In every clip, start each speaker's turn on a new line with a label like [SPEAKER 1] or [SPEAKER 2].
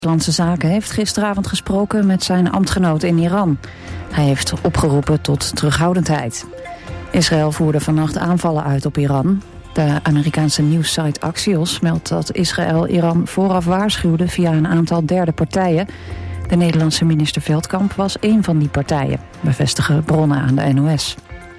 [SPEAKER 1] Buitenlandse Zaken heeft gisteravond gesproken met zijn ambtgenoten in Iran. Hij heeft opgeroepen tot terughoudendheid. Israël voerde vannacht aanvallen uit op Iran. De Amerikaanse nieuwssite Axios meldt dat Israël Iran vooraf waarschuwde via een aantal derde partijen. De Nederlandse minister Veldkamp was één van die partijen, bevestigen bronnen aan de NOS.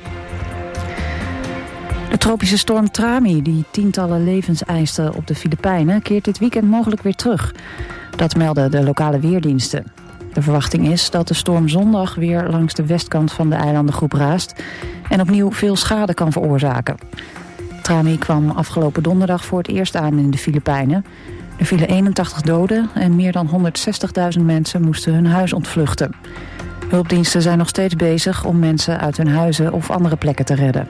[SPEAKER 1] De tropische storm Trami, die tientallen levens eiste op de Filipijnen, keert dit weekend mogelijk weer terug. Dat melden de lokale weerdiensten. De verwachting is dat de storm zondag weer langs de westkant van de eilandengroep raast en opnieuw veel schade kan veroorzaken. Trami kwam afgelopen donderdag voor het eerst aan in de Filipijnen. Er vielen 81 doden en meer dan 160.000 mensen moesten hun huis ontvluchten. Hulpdiensten zijn nog steeds bezig om mensen uit hun huizen of andere plekken te redden.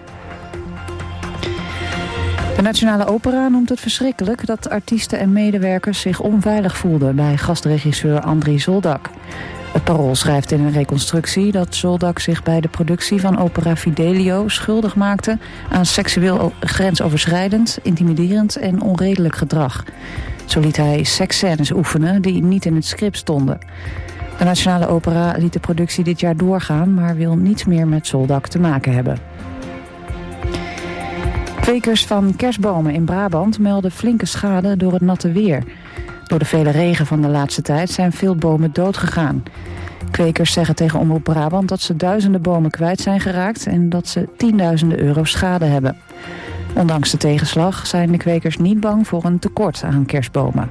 [SPEAKER 1] De Nationale Opera noemt het verschrikkelijk dat artiesten en medewerkers zich onveilig voelden bij gastregisseur Andrij Zoldak. Het Parool schrijft in een reconstructie dat Zoldak zich bij de productie van opera Fidelio schuldig maakte aan seksueel grensoverschrijdend, intimiderend en onredelijk gedrag. Zo liet hij seksscènes oefenen die niet in het script stonden. De Nationale Opera liet de productie dit jaar doorgaan, maar wil niets meer met Zoldak te maken hebben. Kwekers van kerstbomen in Brabant melden flinke schade door het natte weer. Door de vele regen van de laatste tijd zijn veel bomen doodgegaan. Kwekers zeggen tegen Omroep Brabant dat ze duizenden bomen kwijt zijn geraakt en dat ze tienduizenden euro's schade hebben. Ondanks de tegenslag zijn de kwekers niet bang voor een tekort aan kerstbomen.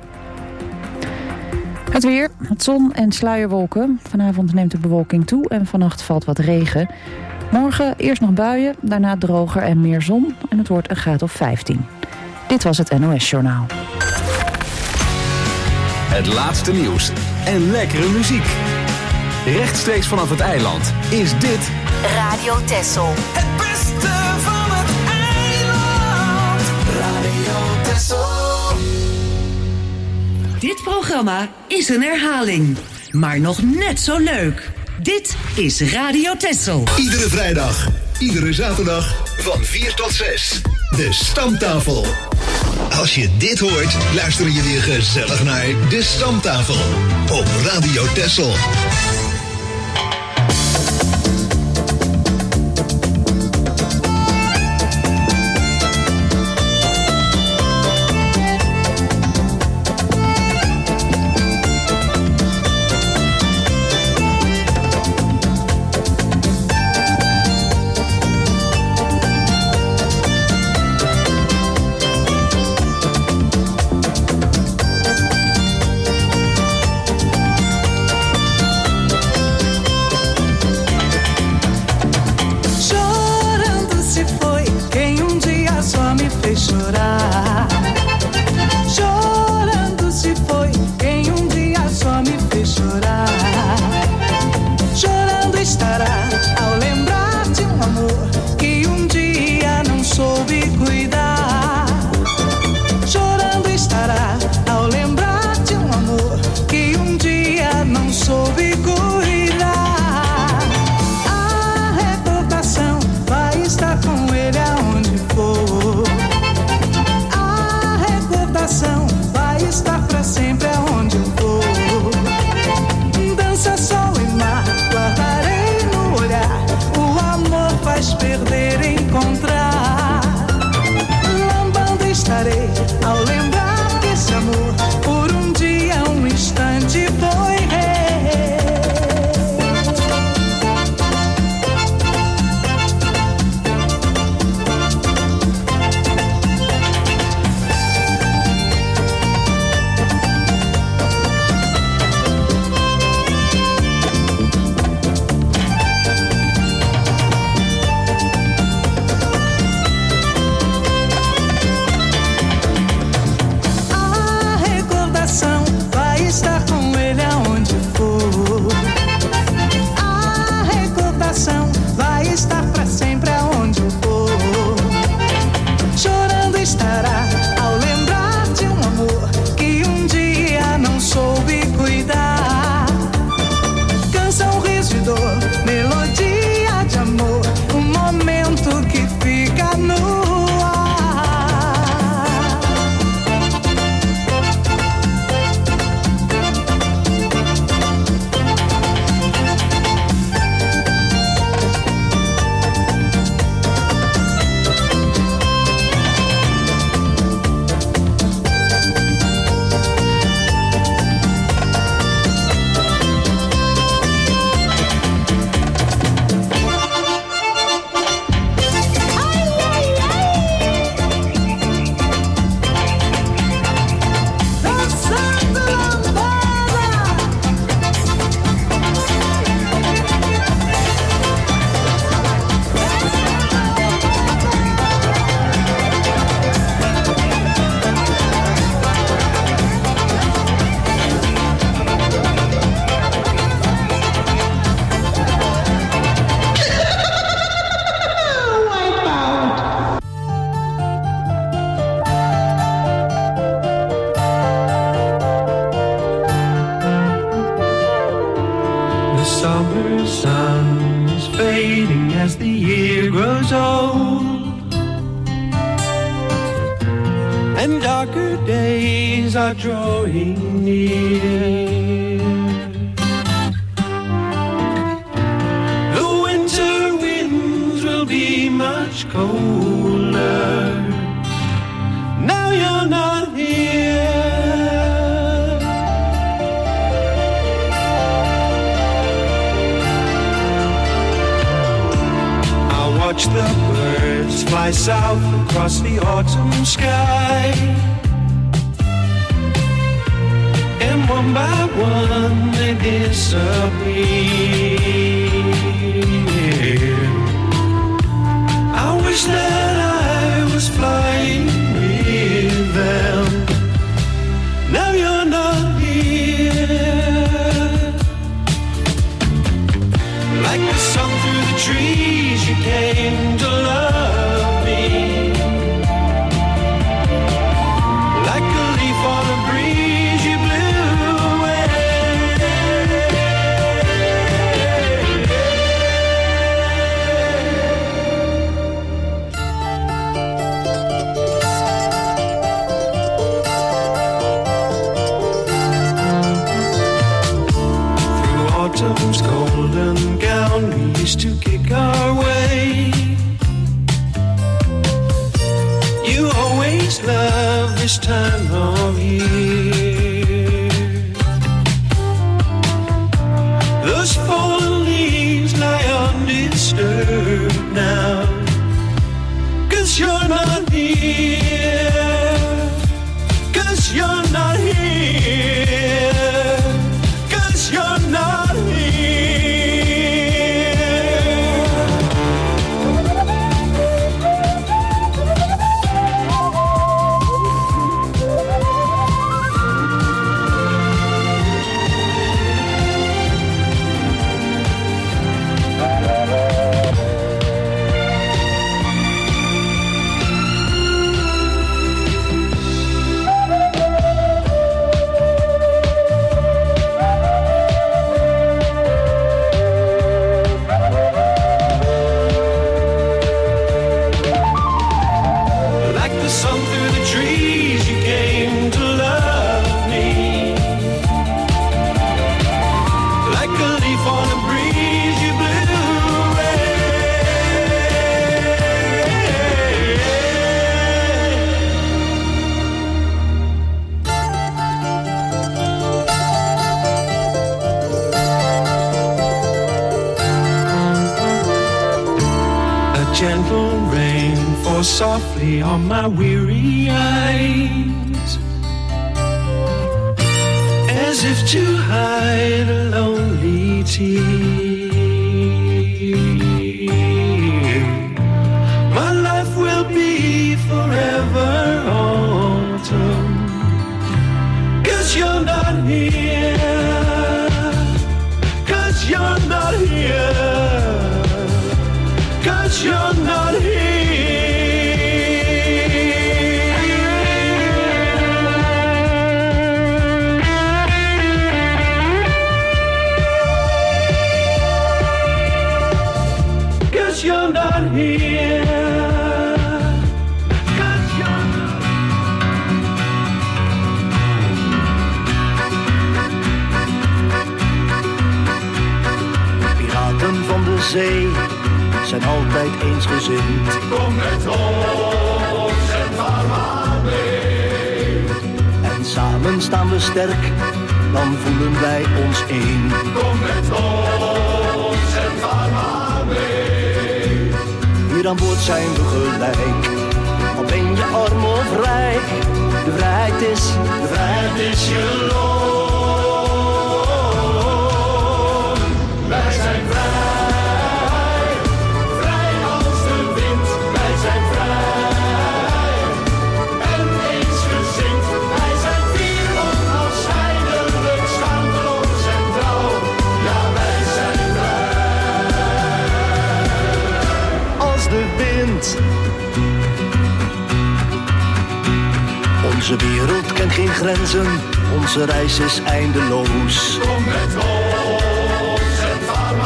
[SPEAKER 1] Het weer, het zon en sluierwolken. Vanavond neemt de bewolking toe en vannacht valt wat regen. Morgen eerst nog buien, daarna droger en meer zon en het wordt een graad of 15. Dit was het NOS Journaal.
[SPEAKER 2] Het laatste nieuws en lekkere muziek. Rechtstreeks vanaf het eiland is dit
[SPEAKER 3] Radio Texel.
[SPEAKER 4] Het beste van het eiland. Radio Texel.
[SPEAKER 5] Dit programma is een herhaling, maar nog net zo leuk. Dit is Radio Texel.
[SPEAKER 6] Iedere vrijdag, iedere zaterdag van 4 tot 6. De Stamtafel. Als je dit hoort, luister je weer gezellig naar De Stamtafel op Radio Texel.
[SPEAKER 3] summer sun is fading as the year grows old, and darker days are drawing near. The winter winds will be much colder. Now you're not here. I'll watch the birds fly south across the autumn sky, and one by one they disappear. I wish that I was flying with them. Now you're not here. Like the sun through the trees, you came to love me. Like a leaf on a breeze, you blew away. Through autumn's golden gown, we used to kick our way. You always love this time of year. Those fallen leaves lie undisturbed now, 'cause you're not here. 'Cause you're not here. 'Cause you're not here. Like the sun through the trees, you came to love me. Like a leaf on a breeze, you blew away. A gentle rain falls softly on my weary eyes, as if to hide a lonely tear. My life will be forever autumn, 'cause you're not here. 'Cause you're not here. 'Cause you're not here. You're not here. 'Cause you're not.
[SPEAKER 7] Piraten van de zee zijn altijd eensgezind.
[SPEAKER 4] Kom met ons en vaar maar mee.
[SPEAKER 7] En samen staan we sterk, dan voelen wij ons één.
[SPEAKER 4] Kom met ons en vaar maar mee.
[SPEAKER 7] Hier aan boord zijn we gelijk, al ben je arm of rijk. De vrijheid is je loon.
[SPEAKER 4] Wij zijn vrij, vrij als de wind. Wij zijn vrij en eensgezind. Wij zijn vier onafscheidelijk, schaamteloos en trouw. Ja, wij zijn vrij.
[SPEAKER 7] Als de wind. Onze wereld kent geen grenzen, onze reis is eindeloos.
[SPEAKER 4] Kom met ons en vaar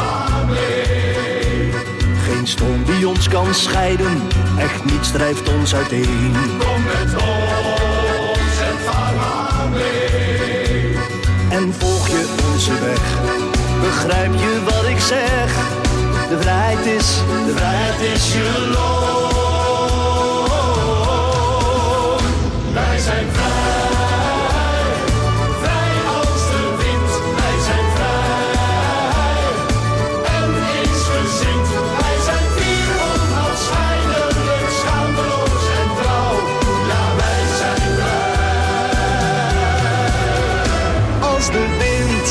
[SPEAKER 7] die ons kan scheiden. Echt niets drijft ons uiteen.
[SPEAKER 4] Kom met ons en vaar maar mee.
[SPEAKER 7] En volg je onze weg, begrijp je wat ik zeg? De vrijheid is je loon.
[SPEAKER 4] Wij zijn vrij, vrij als de wind. Wij zijn vrij en eensgezind. Wij zijn fier, onafscheidelijk, schaamteloos en trouw. Ja, wij zijn vrij
[SPEAKER 7] als de wind.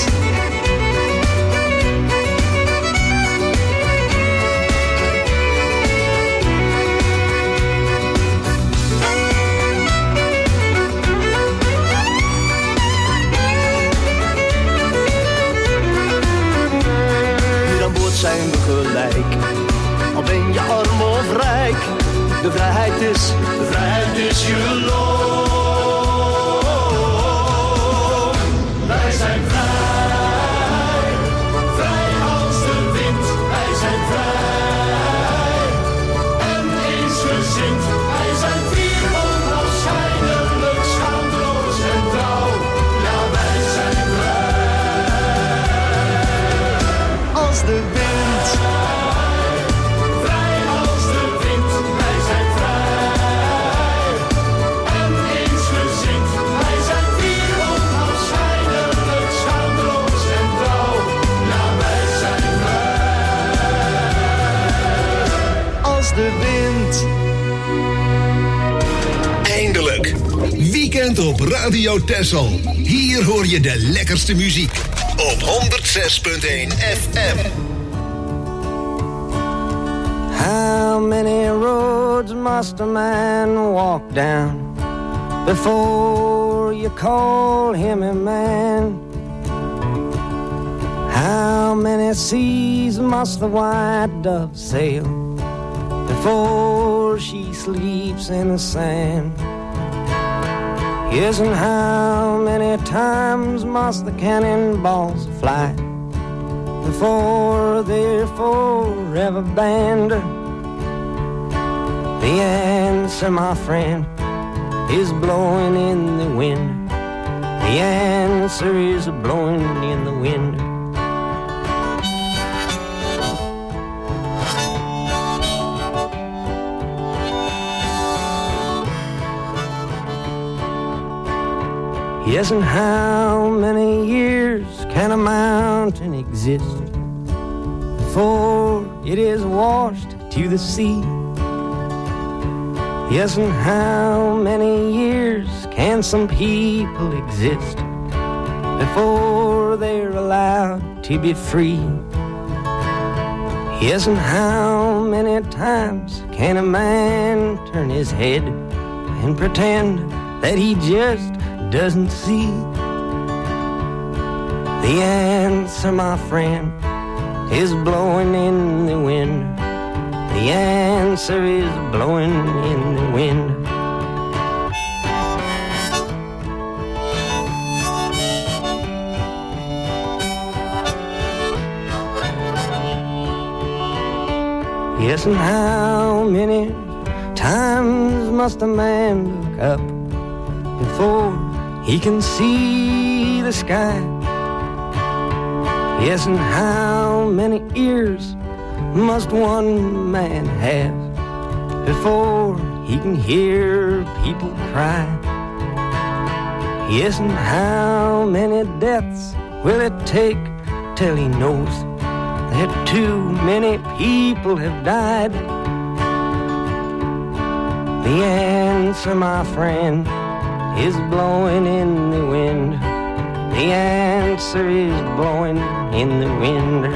[SPEAKER 7] Zijn we gelijk, al ben je arm of rijk. De vrijheid is je loon.
[SPEAKER 4] Wij zijn vrij, vrij als de wind. Wij zijn vrij en eensgezind. Wij zijn fier, onafscheidelijk, schaamteloos en trouw. Ja, wij zijn vrij
[SPEAKER 7] als de wind. De wind.
[SPEAKER 6] Eindelijk. Weekend op Radio Texel. Hier hoor je de lekkerste muziek. Op 106.1 FM.
[SPEAKER 8] How many roads must a man walk down before you call him a man? How many seas must the white dove sail before she sleeps in the sand? Yes, and how many times must the cannonballs fly before they're forever banned? The answer, my friend, is blowing in the wind. The answer is blowing in the wind. Yes, and how many years can a mountain exist before it is washed to the sea? Yes, and how many years can some people exist before they're allowed to be free? Yes, and how many times can a man turn his head and pretend that he just doesn't see? The answer, my friend, is blowing in the wind. The answer is blowing in the wind. Yes, and how many times must a man look up before he can see the sky? Yes, and how many ears must one man have before he can hear people cry? Yes, and how many deaths will it take till he knows that too many people have died? The answer, my friend, is blowing in the wind. The answer is blowing in the wind.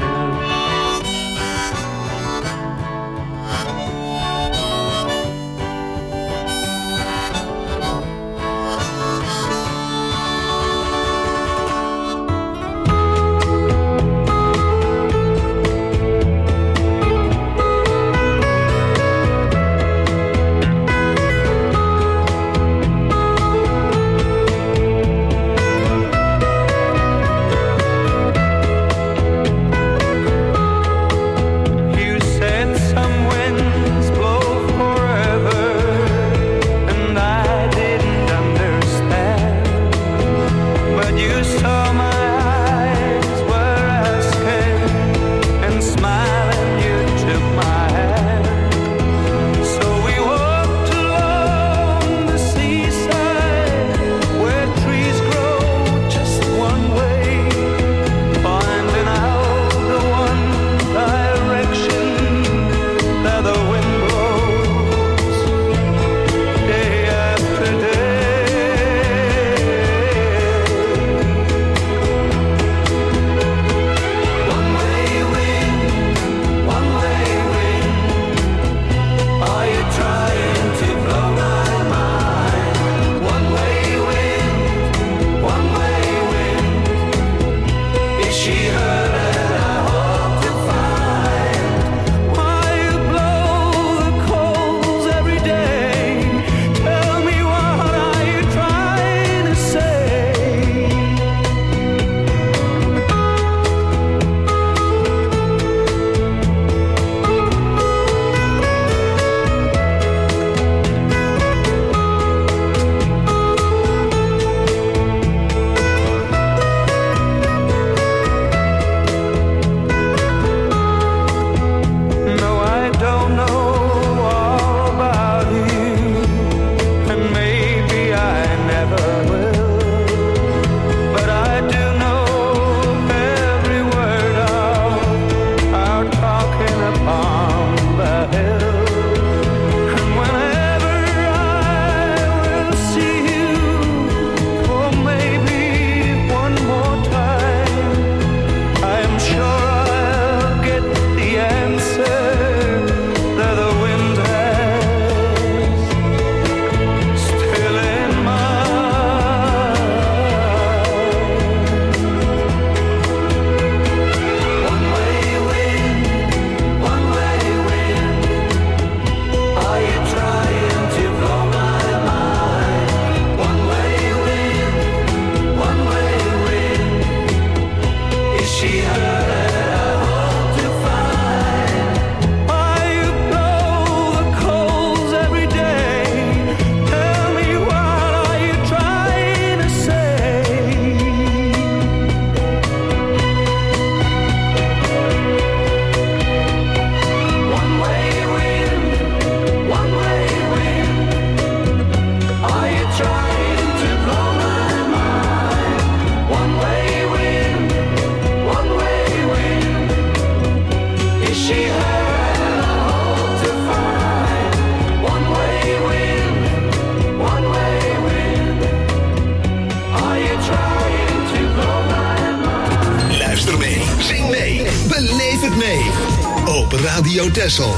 [SPEAKER 6] Radio Texel.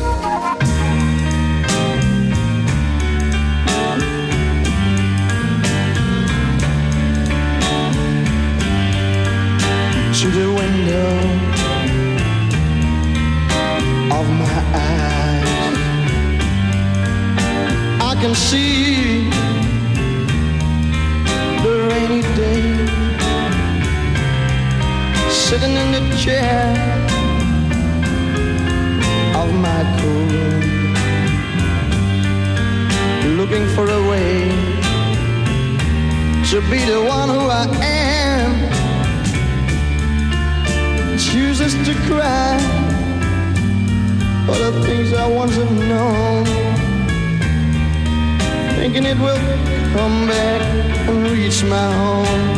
[SPEAKER 7] To the window of my eyes, I can see the rainy day, sitting in the chair of my cool room, looking for a way to be the one who I am. Chooses to cry for the things I once have known, thinking it will come back and reach my home.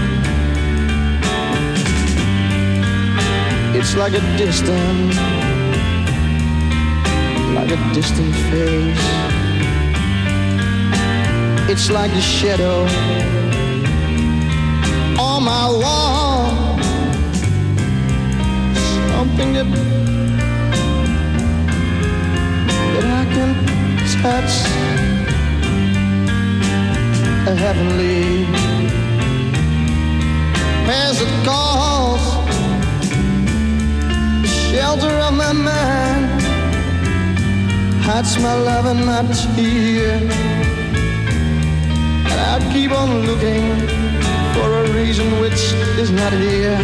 [SPEAKER 7] It's like a distant face. It's like the shadow on my wall. Something that I can touch, a heavenly as it calls, the shelter of my mind, hides my love and my tear, and I keep on looking for a reason which is not here.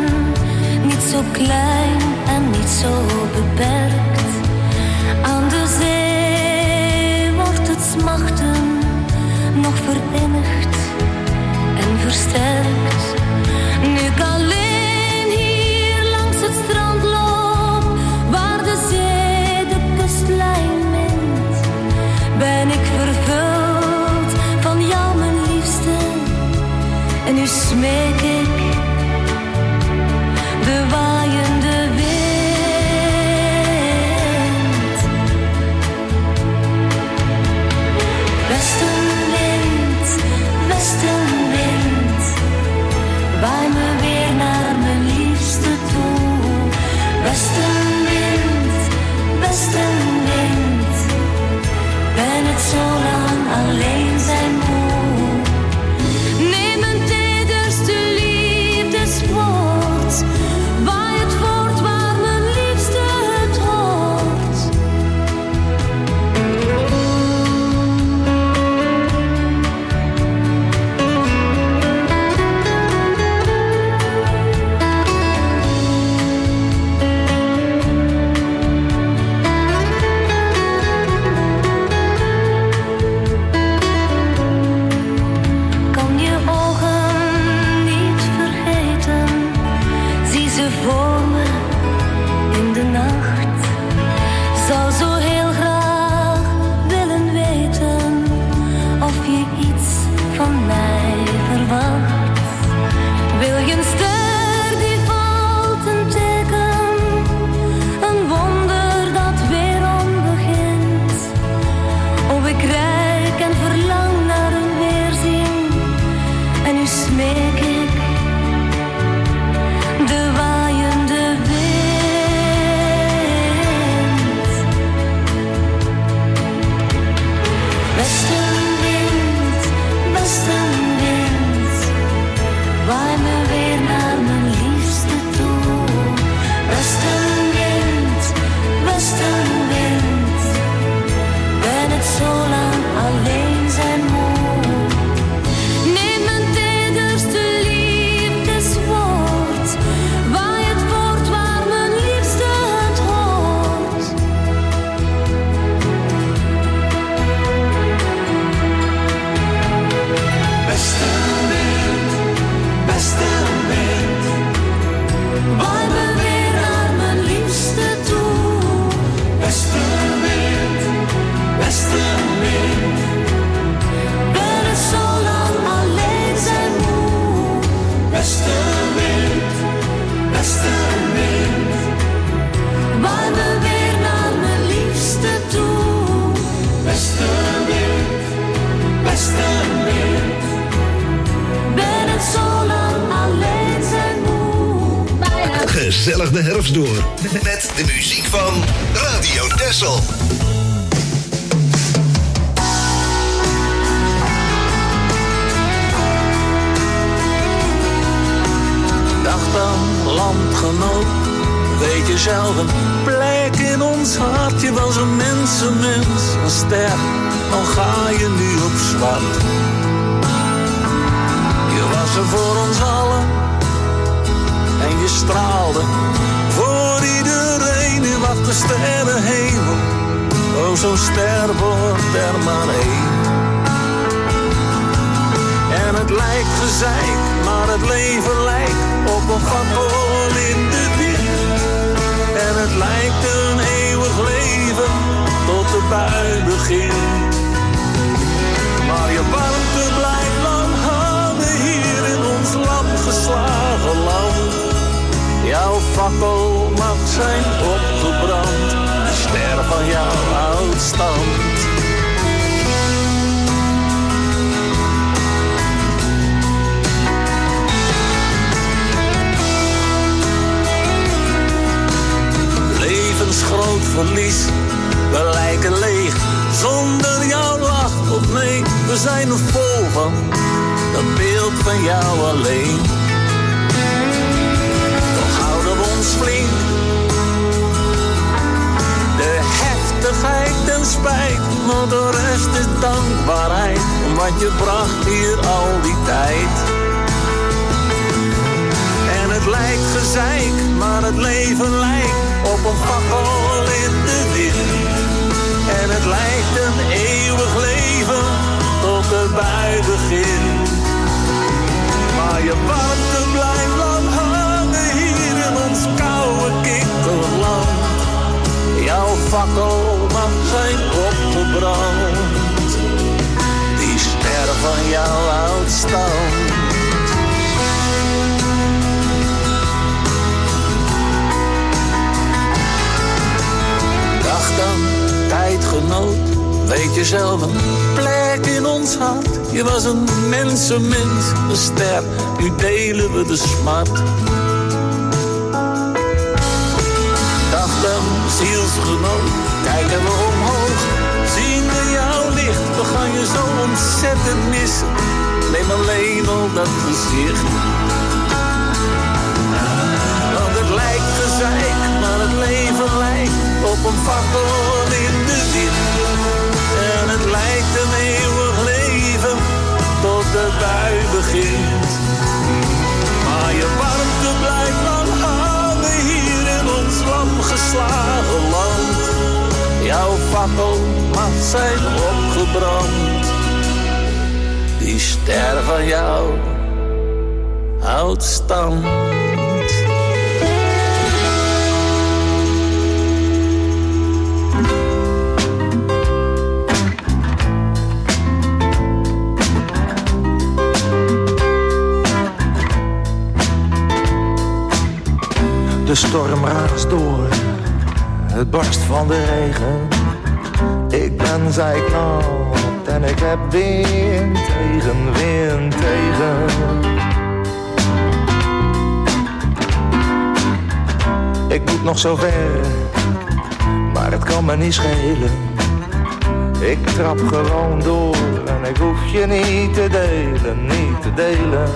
[SPEAKER 9] Klein en niet zo beperkt. Aan de nacht. Zou zo heel graag willen weten of je iets van mij verwacht. Wil je een ster die valt, een teken, een wonder dat weerom begint. Oh, ik reik en verlang naar een weerzien en nu smeek ik de waaiende wind. Westenwind, westenwind, waai me weer naar mijn liefste toe. Westenwind, westenwind, ben het zo lang alleen zijn moe. Neem mijn tederste liefdeswoord, waai het voort waar mijn liefste het hoort.
[SPEAKER 3] Westenwind, westenwind,
[SPEAKER 9] Waai me weer naar mijn liefste toe.
[SPEAKER 3] westenwind, westenwind,
[SPEAKER 9] Ben het zo lang alleen zijn moe.
[SPEAKER 3] westenwind, westenwind,
[SPEAKER 9] Waai me weer naar mijn liefste toe.
[SPEAKER 3] westenwind, westenwind.
[SPEAKER 9] Ben het zo lang alleen zijn moe. Bijna.
[SPEAKER 6] Gezellig de herfst door. Met de muziek van Radio Texel.
[SPEAKER 10] Dag dan, landgenoot, weet je zelf een plek in ons hart. Je was een mensenmens, een ster, dan ga je nu op zwart. Je was er voor ons allen en je straalde voor iedereen. Je wacht de sterrenhemel, oh zo'n ster wordt er maar één. En het lijkt gezeik, maar het leven lijkt op een fakkel in de wind. En het lijkt een eeuwig leven tot de bui begint. Maar je warmte blijft lang hangen hier in ons lam geslagen land. Jouw fakkel mag zijn opgebrand, de ster van jouw oudstand. Levensgroot verlies, we lijken leeg, zonder jouw lach of nee. We zijn er vol van, dat beeld van jou alleen. Toch houden we ons flink, de heftigheid en spijt, maar de rest is dankbaarheid, want je bracht hier al die tijd. En het lijkt gezeik, maar het leven lijkt op een fakkel in de wind. En het lijkt een eeuwig leven tot de bui begint. Maar je warmte blijft lang hangen hier in ons koude kinderland. Jouw fakkel mag zijn opgebrand, die ster van jouw oudstand. Dag dan, tijdgenoot, weet je zelf een plek in ons hart. Je was een mensenmens, een ster, nu delen we de smart. Dag dan, zielsgenoot, kijken we omhoog, zien we jouw licht. We gaan je zo ontzettend missen, neem alleen al dat gezicht. Want het lijkt gezeik, maar het leven lijkt op een fakkel in de wind. En het lijkt een eeuwig leven tot de bui begint. Maar je warmte blijft lang hangen hier in ons lam geslagen land. Jouw fakkel mag zijn opgebrand, die ster van jou houdt stand.
[SPEAKER 11] storm raast door, het barst van de regen. Ik ben zeiknat en ik heb wind tegen. Ik moet nog zo ver, maar het kan me niet schelen. Ik trap gewoon door en ik hoef je niet te delen.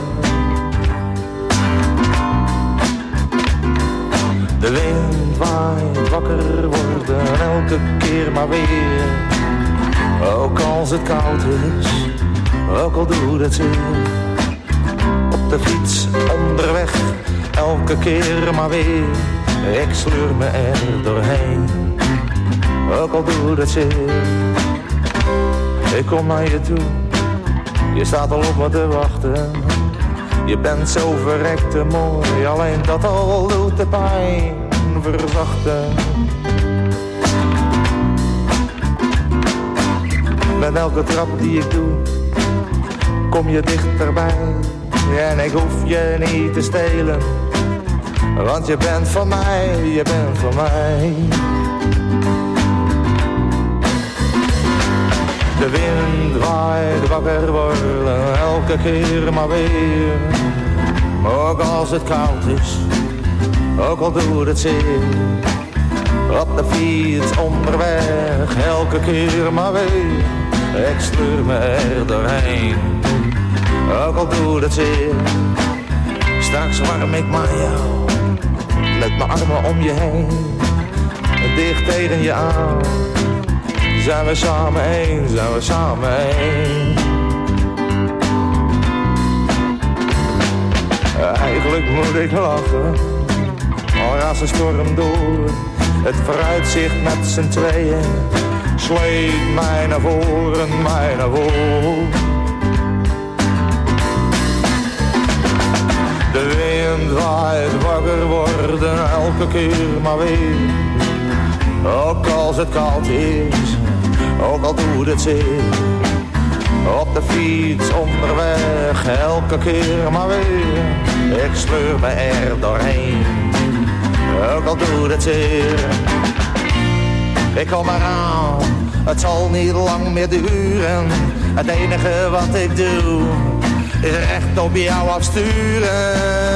[SPEAKER 11] De wind waait, wakker worden, elke keer maar weer. Ook als het koud is, ook al doet het zeer. Op de fiets, onderweg, elke keer maar weer. Ik sleur me er doorheen, ook al doet het zeer. Ik kom naar je toe, je staat al op me te wachten. Je bent zo verrekte mooi, alleen dat al doet de pijn verzachten. Met elke trap die ik doe, kom je dichterbij. En ik hoef je niet te stelen, want je bent van mij, je bent van mij. De wind waait, wakker worden, elke keer maar weer. Ook als het koud is, ook al doet het zeer. Op de fiets onderweg, elke keer maar weer. Ik sleur me er doorheen, ook al doet het zeer. Straks warm ik maar jou, met mijn armen om je heen. Dicht tegen je aan, zijn we samen één, zijn we samen één. Eigenlijk moet ik lachen, al raast de storm door. Het vooruitzicht met z'n tweeën sleept mij naar voren, mij naar voren. De wind waait, wakker worden, elke keer maar weer. Ook als het koud is, ook al doet het zeer. Op de fiets onderweg, elke keer maar weer. Ik sleur me er doorheen, ook al doet het zeer. Ik kom eraan, het zal niet lang meer duren. Het enige wat ik doe, is recht op jou afsturen.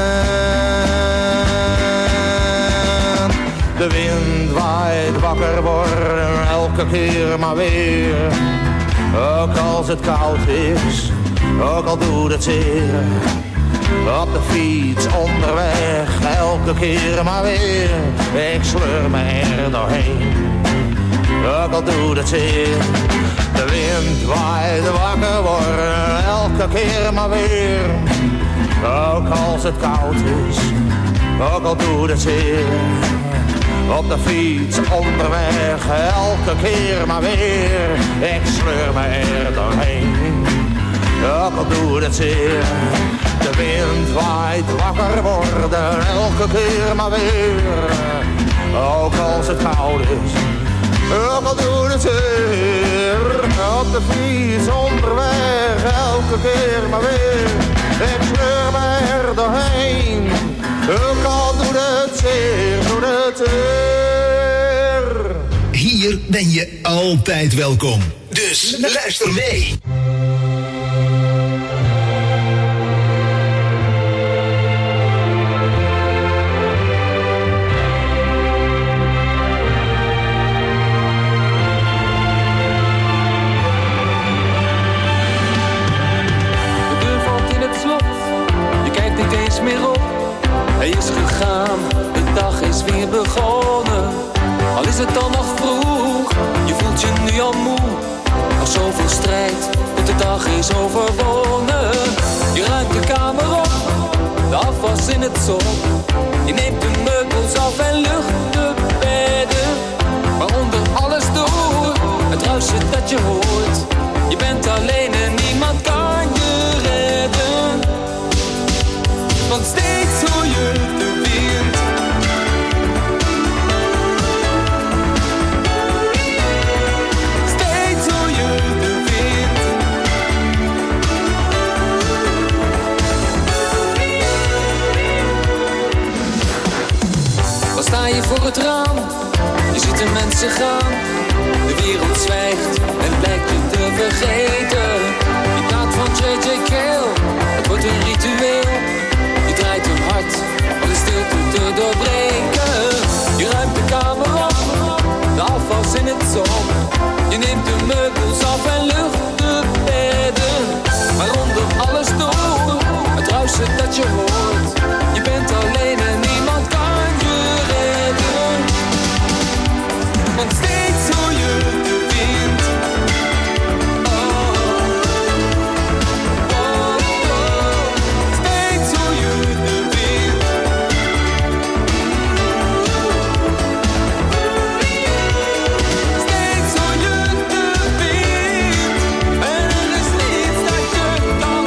[SPEAKER 11] De wind waait, wakker worden, elke keer maar weer. Ook als het koud is, ook al doet het zeer. Op de fiets onderweg, elke keer maar weer. Ik sleur me er doorheen, ook al doet het zeer. De wind waait, wakker worden, elke keer maar weer. Ook als het koud is, ook al doet het zeer. Op de fiets onderweg, elke keer maar weer. Ik sleur me er doorheen, ook al doet het zeer. De wind waait, wakker worden, elke keer maar weer. Ook als het koud is, ook al doet het zeer. Op de fiets onderweg, elke keer maar weer. Ik sleur me er doorheen, ook al doet het zeer, doet het zeer.
[SPEAKER 6] Hier ben je altijd welkom, dus luister mee.
[SPEAKER 12] Meer op. Hij is gegaan, de dag is weer begonnen. Al is het dan nog vroeg, je voelt je nu al moe. Nog zoveel strijd, tot de dag is overwonnen. Je ruimt de kamer op, de afwas in het zon. Je neemt de meubels af en lucht de bedden. Maar onder alles door, het ruisje dat je hoort. Je bent alleen en niemand kan je redden. Want steeds hoor je de wind. Steeds hoor je de wind. voor het raam. Je ziet de mensen gaan, de wereld zwijgt en lijkt je te vergeten. Je praat van J.J. Cale, het wordt een ritueel. Je draait een hart om de stilte te doorbreken. Je ruimt de kamer op, de afwas in het zon. Je neemt de meubels af en lucht de bedden. Maar onder alles door, het ruisen dat je hoort. Je bent alleen en niemand kan je redden. Want steeds hoor je de wind. Steeds hoor je de wind. Steeds hoor je de wind. En er is niets dat je kan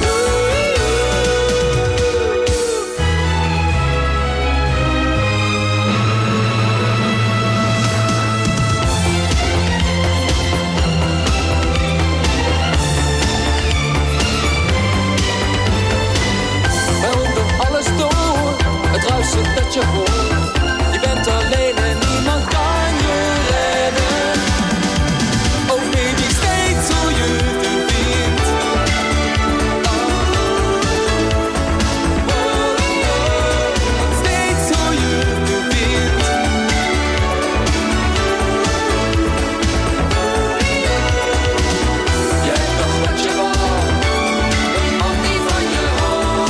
[SPEAKER 12] dat je hoort. Je bent alleen en niemand kan je redden. Oh baby, steeds hoor je de wind. Steeds hoor je de wind. Je hebt nog wat je wou, een man die van je houdt.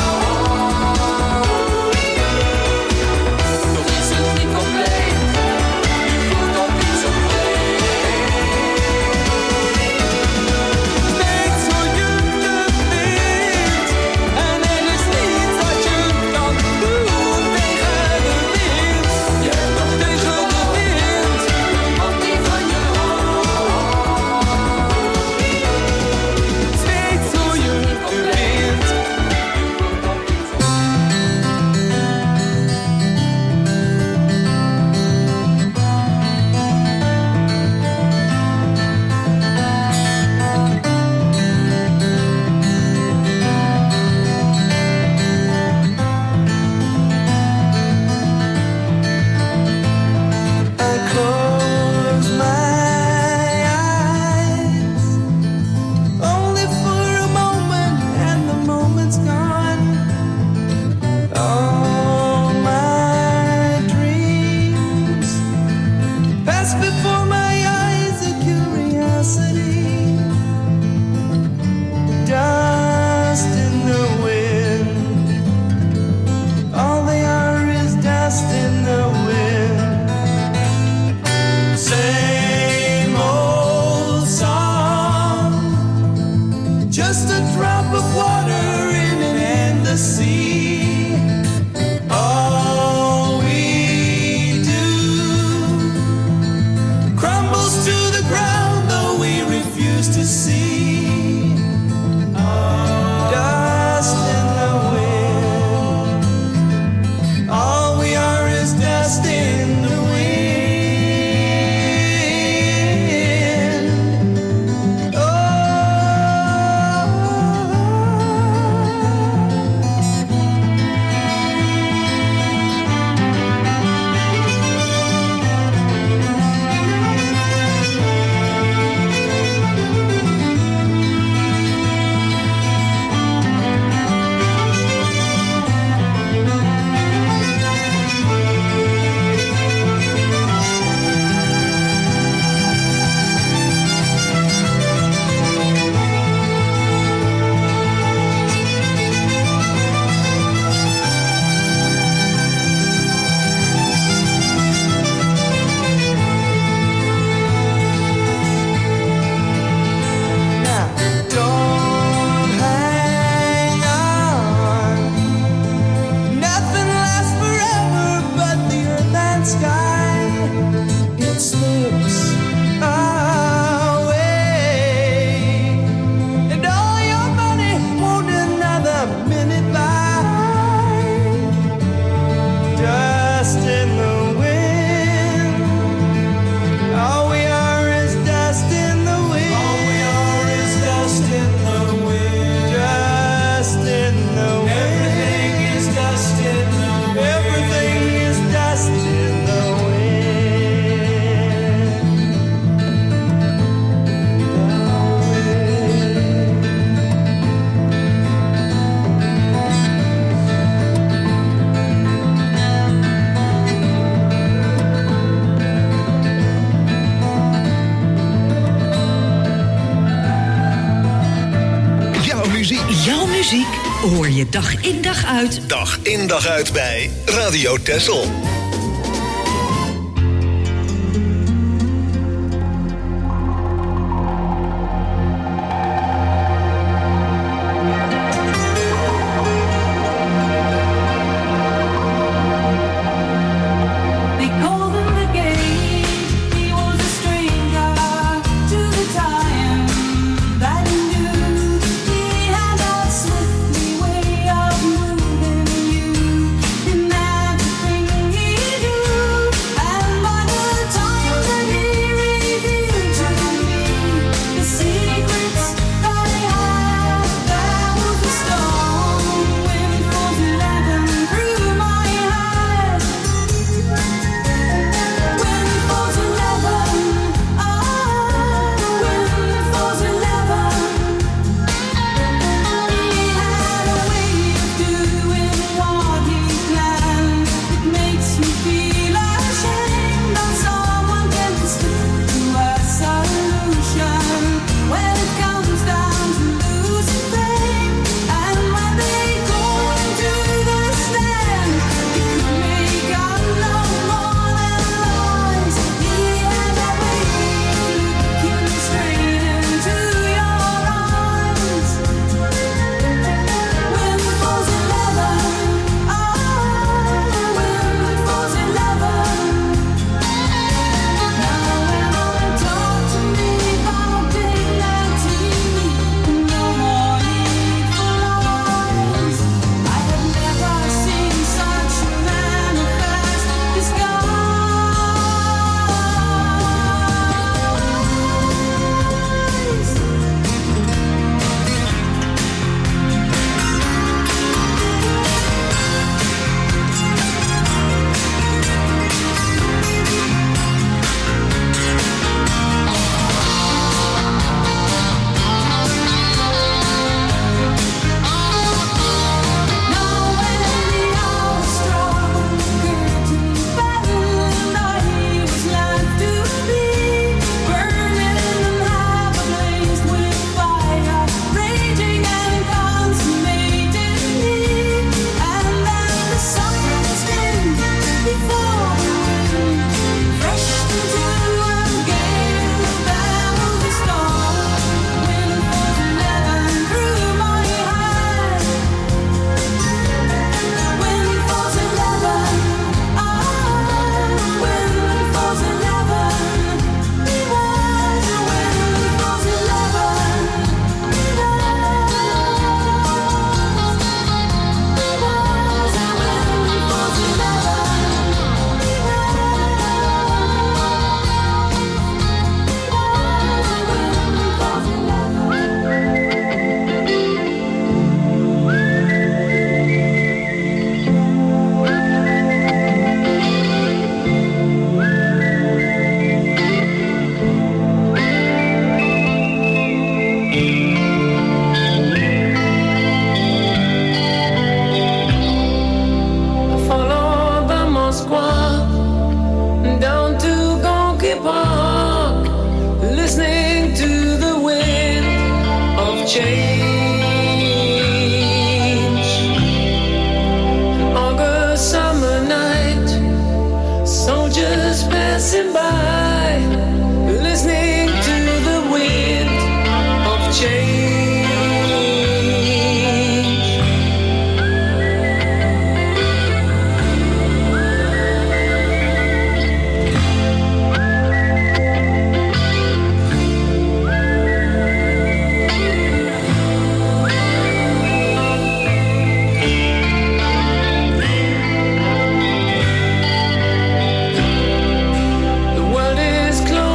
[SPEAKER 3] Everything is dust in the wind.
[SPEAKER 5] muziek hoor je dag in dag uit.
[SPEAKER 6] Dag in dag uit bij Radio Texel.
[SPEAKER 13] The world is closed.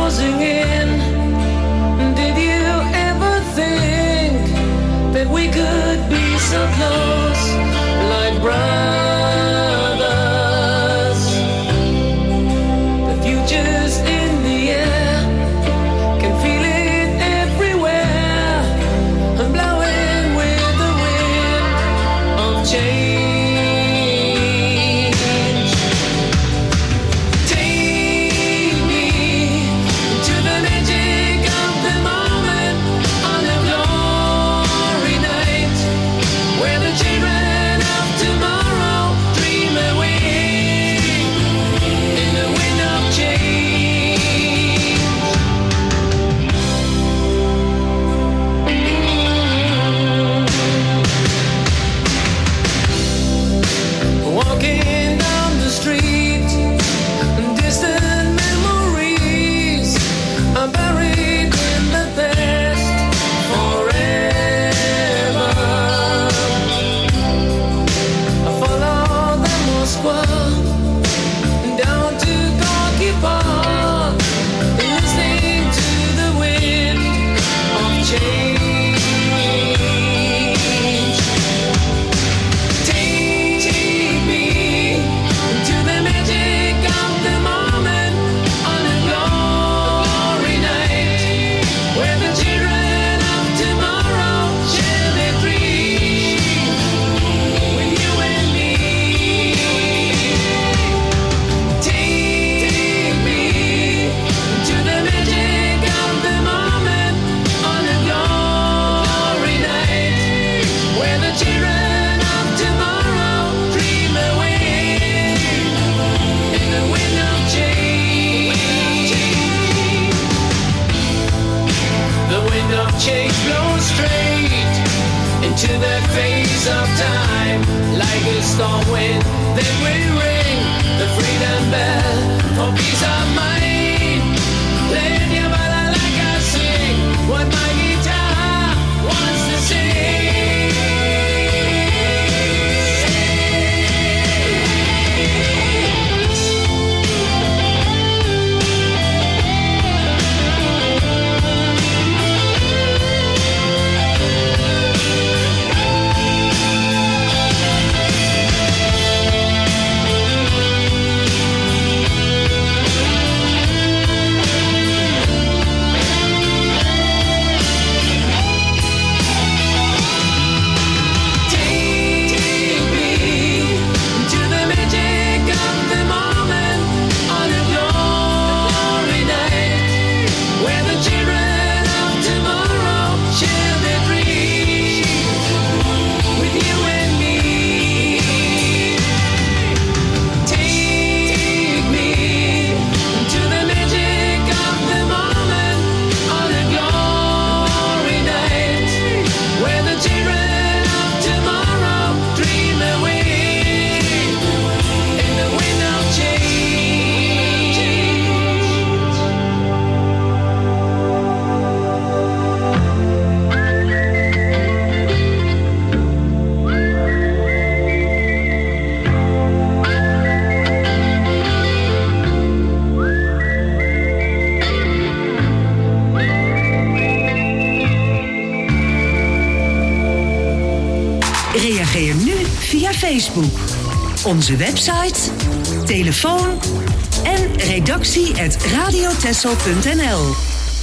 [SPEAKER 5] Facebook. Onze website, telefoon en redactie@radiotessel.nl.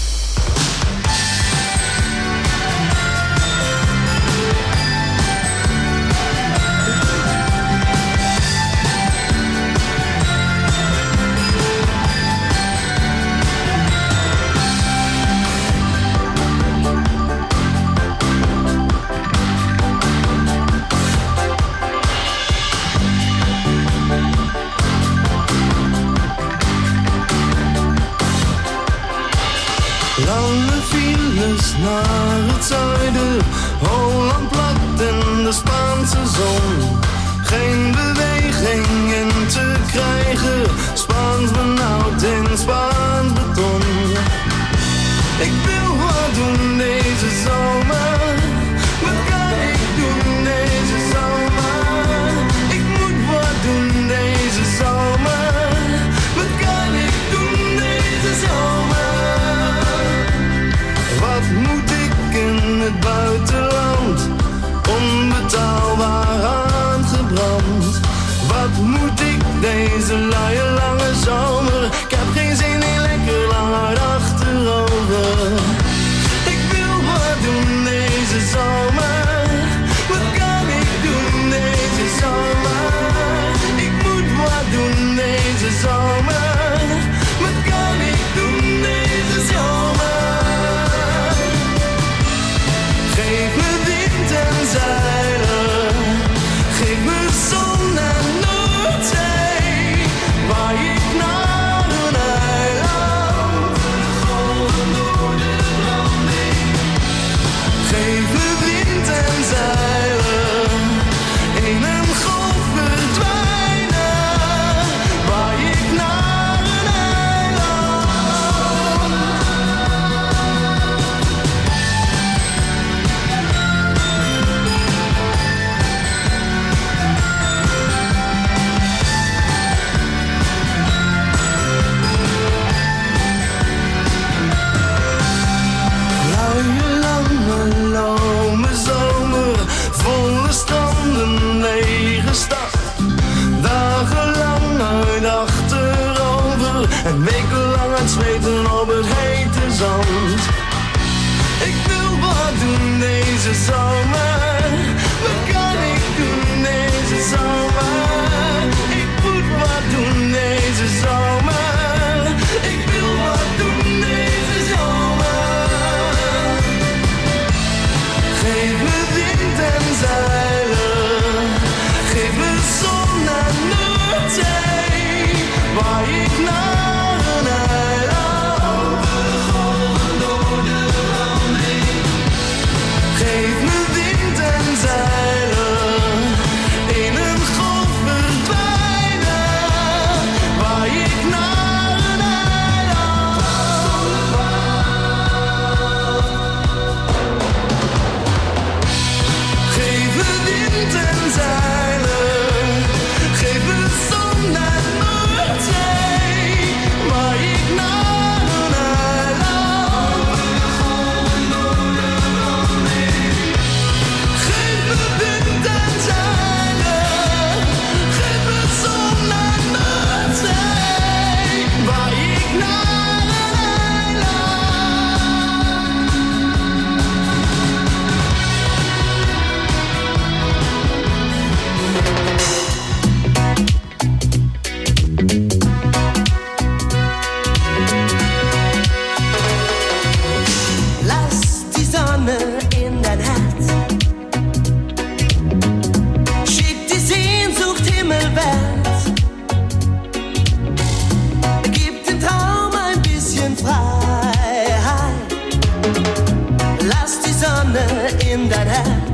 [SPEAKER 3] Naar het zuiden, Holland plat en de Spaanse zon. Geen beweging in te krijgen, Spaans benauwd in Spaans beton. Ik wil wat doen deze zomer, wat kan ik doen deze zomer? Ik moet wat doen deze zomer, wat kan ik doen deze zomer? Wat moet ik in het buitenland, onbetaalbaar aangebrand? Wat moet ik deze luie lange zomer? Ik heb geen zin in lekker lang hard achterover. Ik wil wat doen deze zomer, wat kan ik doen deze zomer? Ik moet wat doen deze zomer, wat kan ik doen deze zomer? Geef me wind en zeilen, geef me zon en Noordzee, waar ik naar een eiland, golven door de branding. Geef me wind en zeilen, in een golf verdwijnen, waar ik naar een eiland. Luie, lange, lome zomer, volle stranden, lege stad. Dagenlang uit achterover en wekenlang aan het zweten op het hete zand. Ik wil wat doen deze zomer, wat kan ik doen deze zomer? Ik moet wat doen deze zomer, ik wil wat doen deze zomer. Geef me wind en zeilen, geef me zon en Noordzee, waar ik naar een eiland, golven door de branding. Geef me wind en zeilen, in een golf verdwijnen, waar ik naar een eiland. Geef me wind en zeilen, geef me zon en Noordzee, waar ik naar een eiland, golven door de branding. Geef me wind en zeilen, geef me zon en Noordzee, waar ik naar een
[SPEAKER 13] Lass die Sonne in dein Herz, schick die Sehnsucht himmelwärts, gib dem Traum ein bisschen Freiheit. Lass die Sonne in dein Herz.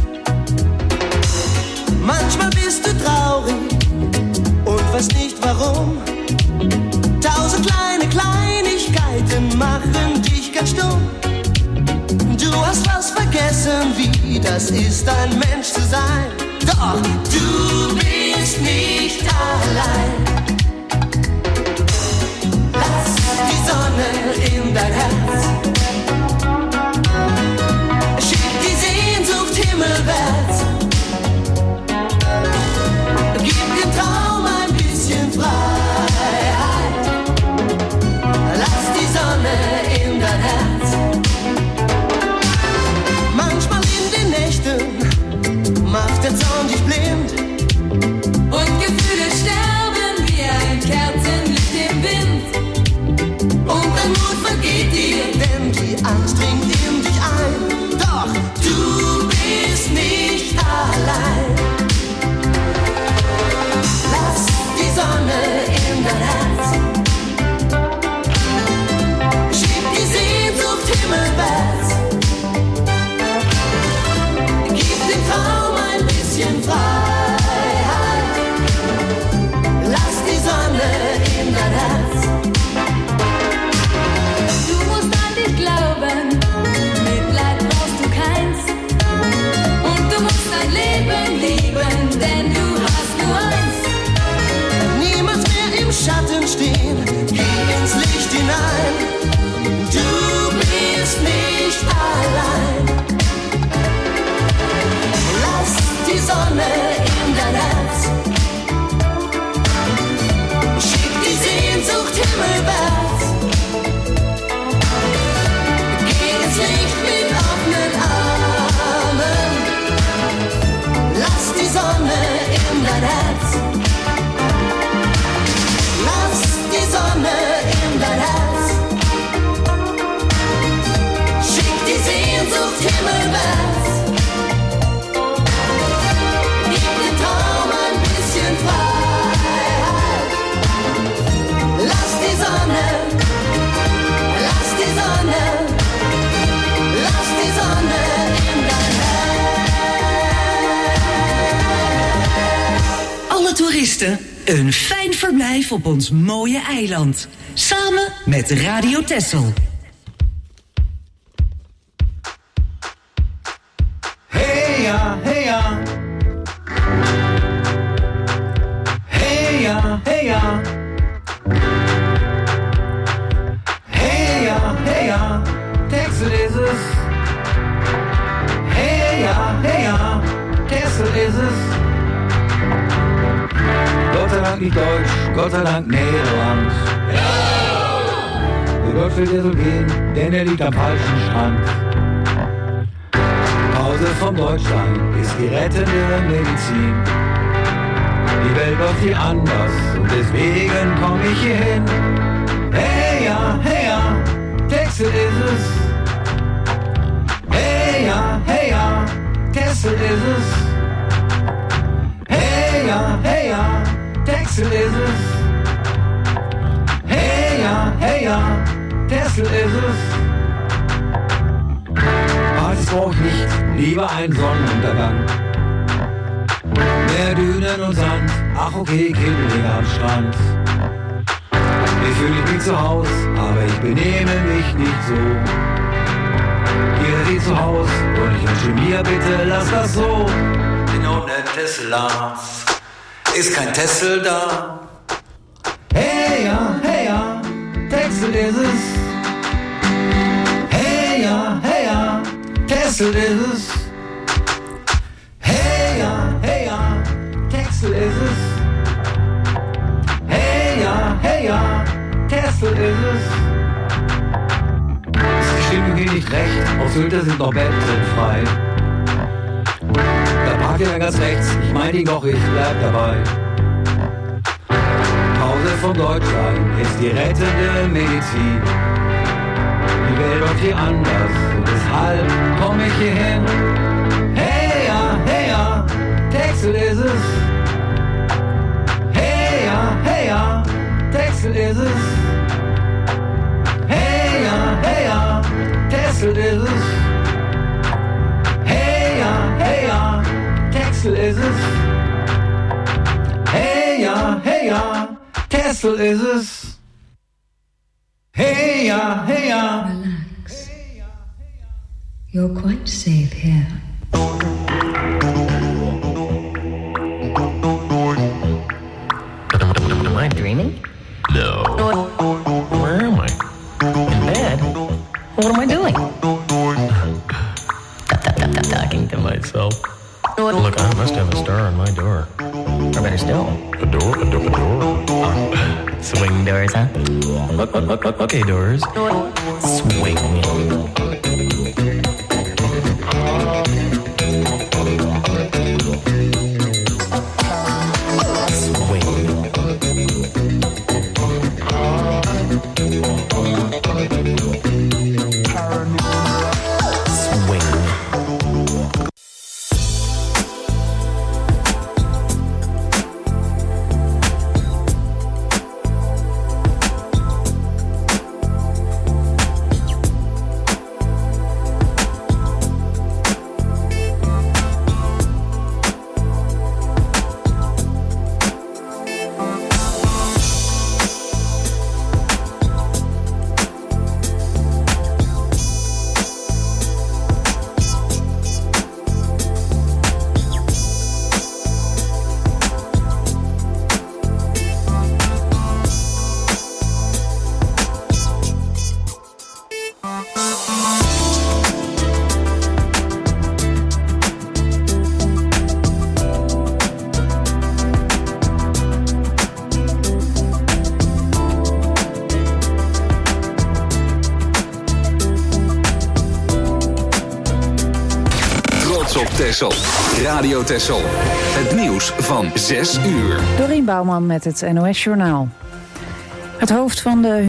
[SPEAKER 13] Manchmal bist du traurig und weißt nicht warum. 1000 kleine Kleinigkeiten machen dich ganz stumm. Du hast was vergessen, wie das ist, ein Mensch zu sein. Doch du bist nicht allein. Lass die Sonne in dein Herz, schick die Sehnsucht himmelwärts,
[SPEAKER 5] toeristen een fijn verblijf op ons mooie eiland. Samen met Radio Texel.
[SPEAKER 14] Hey ja, hey ja. Hey ja, hey ja. Hey ja, hey ja. Texel is es. Hey ja, Texel is es. Gott sei Dank nicht Deutsch, Gott sei Dank Nederlands. Der Gott will dir so gehen, denn er liegt am falschen Strand. Pause vom Deutschsein ist die rettende Medizin. Die Welt läuft hier anders und deswegen komm ich hier hin. Hey ja, Texel ist es. Hey ja, Texel ist es. Hey ja, Texel ist es. Hey ja, Texel ist es. Was brauch ich nicht, lieber ein Sonnenuntergang. Mehr Dünen und Sand, ach okay, Kindling am Strand. Ich fühle mich wie zu Haus, aber ich benehme mich nicht so. Ihr seid zu Haus und ich wünsche mir, bitte lass das so. Denn ohne Tesla ist kein Texel da. Hey ja, Texel ist es. Hey ja, Texel ist es. Hey ja, Texel ist es. Hey ja, Texel ist es. Die Stimmung geht nicht recht, auf Sylt sind noch Betten frei. Da parkt ihr dann ganz rechts, ich mein ihn doch, ich bleib dabei. Pause vom Deutschsein ist die rettende Medizin. Die Welt läuft hier anders und deshalb komm ich hier hin. Hey ja, Texel ist es. Hey ja, Texel ist es. Hey ja, Texel ist es. Hey ja, Texel ist es. Hey ja, Texel ist es. Hey ja.
[SPEAKER 15] Relax. You're quite safe here.
[SPEAKER 16] Am I dreaming? No. Where am I? In bed? What am I doing? Talking to myself. Look, I must have a star on my door. Or better still, a door. Swing doors, huh? Look, okay, doors. Swing.
[SPEAKER 2] Texel. Radio Texel. Het nieuws van 6 uur.
[SPEAKER 1] Dorien Bouwman met het NOS Journaal. Het hoofd van de